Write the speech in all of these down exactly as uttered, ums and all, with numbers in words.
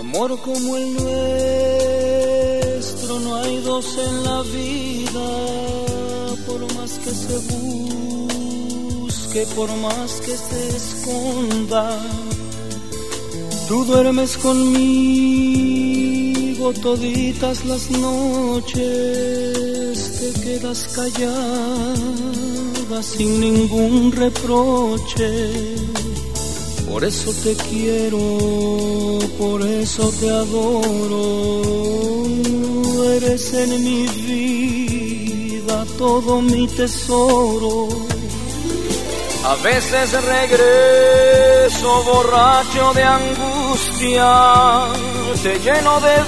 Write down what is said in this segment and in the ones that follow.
Amor como el nuestro no hay dos en la vida, por más que se busque, por más que se esconda. Tú duermes conmigo toditas las noches, te quedas callada sin ningún reproche. Por eso te quiero, por eso te adoro. Eres en mi vida todo mi tesoro. A veces regreso borracho de angustia, te lleno de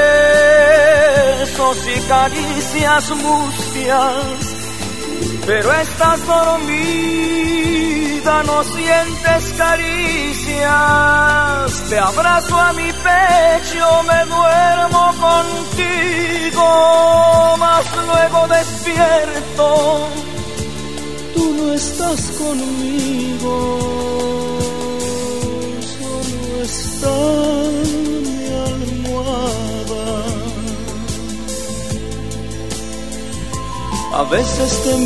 besos y caricias mustias, pero estás dormida, no sientes caricias. Te abrazo a mi pecho, me duermo contigo, mas luego despierto, tú no estás conmigo, solo está mi almohada. A veces te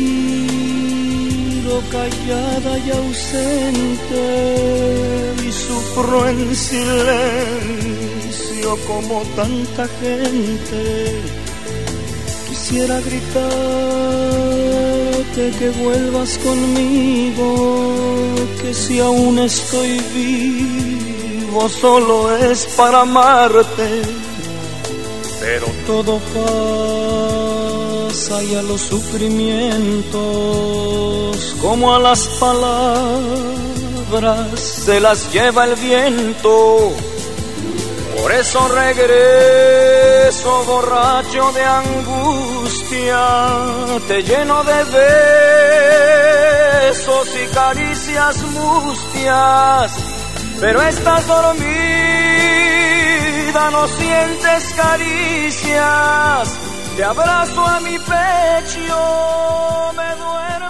miro callada y ausente y sufro en silencio como tanta gente. Quisiera gritarte que vuelvas conmigo, que si aún estoy vivo solo es para amarte, pero todo pasa y a los sufrimientos, como a las palabras, se las lleva el viento. Por eso regreso borracho de angustia, te lleno de besos y caricias mustias, pero estás dormida, no sientes caricias. Te abrazo a mi pecho, me duermo